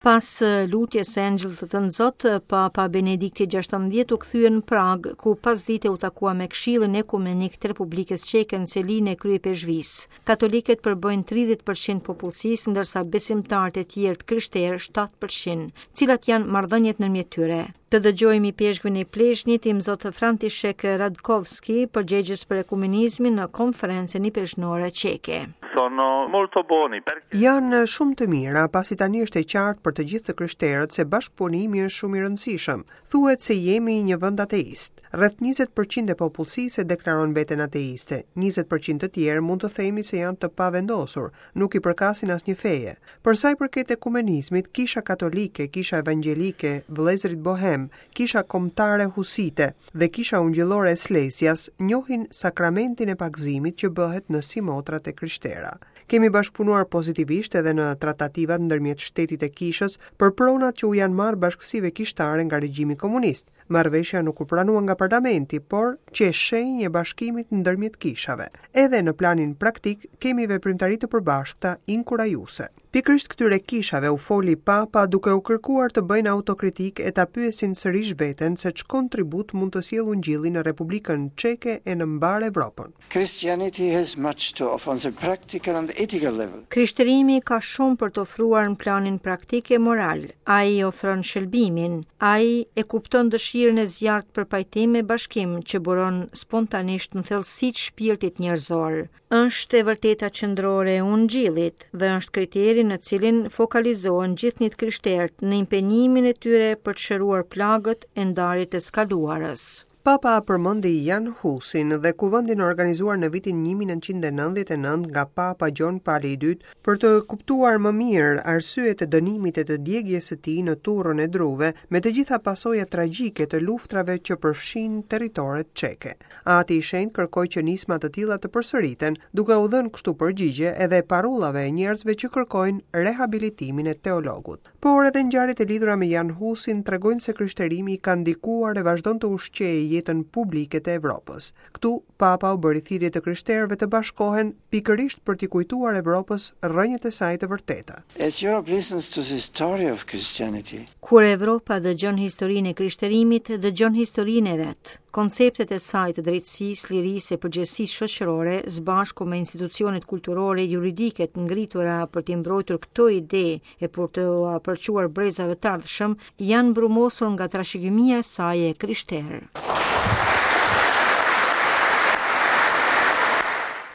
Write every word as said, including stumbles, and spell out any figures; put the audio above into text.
Pas lutjes së Engjëllit të Nxot, Papa Benedikti gjashtëmbëdhjetë u kthye në Prag, ku pas dite u takua me Këshillin Ekumenik të Republikës Çeke në Selinë e Kryepezhvisë. Katolikët përbëjnë tridhjetë përqind popullsisë, ndërsa besimtarët e tjerë të krishterë shtatë përqind, cilat janë marrëdhëniet ndërmjet tyre. Të dëgjojmë i peshkun e Plezhnit, i Mzot František Radkovski, përgjegjës për ekumenizmin në konferencën i peshnore çeke. Sono molto buoni perché Janë shumë të mira, pasi tani është e qartë për të gjithë të krishterët se bashkëpunimi është shumë i rëndësishëm. Thuhet se jemi një vend ateist. Rreth njëzet përqind e popullsisë deklaron veten ateiste. njëzet përqind të tjerë mund të themi se janë të pavendosur, nuk i përkasin asnjë feje. Për sa i përket ekumenizmit, Kisha Katolike, Kisha Evangjelike, Vëllezërit Bohem, Kisha Kombëtare Husite dhe Kisha Ungjillore e Slesias njohin sakramentin e pagëzimit që bëhet në simotrat e krishterë. Kemi bashkëpunuar pozitivisht edhe në tratativat ndërmjet shtetit e kishës për pronat që u janë marrë bashkësive kishtare nga regjimi komunist. Marrëveshja nuk u pranua nga parlamenti, por që e shenjë e bashkimit ndërmjet kishave. Edhe në planin praktik kemi veprimtari të përbashkëta inkurajuese. Pikërisht këtyre kishave u foli Papa duke u kërkuar të bëjnë autokritik e ta pyesin sërish veten se ç'kontribut kontribut mund të sjellë Ungjilli në Republikën Çeke e në mbar Evropën. Christianity has much to offer on the practical and ethical level. Krishterimi ka shumë për të ofruar në planin praktik e moral. Ai ofron shëlbimin, ai e kupton dëshirën e zjarrt për pajtim e bashkim që buron spontanisht në thellësitë shpirtit njerëzor. Është e vërteta qendrore e Ungjillit dhe është kriteri në cilin fokalizohen gjithnjë krishterët në impenjimin e tyre për të shëruar plagët e ndarjet e skaluarës. Papa përmendi Jan Husin dhe kuvendin organizuar në vitin një mijë nëntëqind e nëntëdhjetë e nëntë nga Papa Gjon Pali i dytë për të kuptuar më mirë arsyet e dënimit e të djegjes së tij në turrën e Druve me të gjitha pasojat tragjike të luftrave që përfshin territoret çeke. Ati i Shenjtë kërkoi që nisma të tilla të përsëriten, duke u dhënë kështu përgjigje edhe parullave e njerëzve që kërkojnë rehabilitimin e teologut. Por edhe ngjarjet e lidhura me Jan Husin tregojnë se krishterimi ka ndikuar e vazhdon të ushqejë jetën publike të Evropës. Këtu Papa u bëri thirrje të krishterëve të bashkohen pikërisht për t'i kujtuar Evropës rrënjët e saj të vërteta. As Europe listens to the story of Christianity, Kur Evropa dëgjon historinë e krishterimit, dëgjon historinë e vet. Konceptet e saj të drejtësisë, lirisë e përgjegjësisë shoqërore, së bashku me institucionet kulturore juridike të ngritura për të mbrojtur këto ide e për të përquar brezave të ardhshëm, janë mbrumosur nga trashëgimia e saj e krishterë.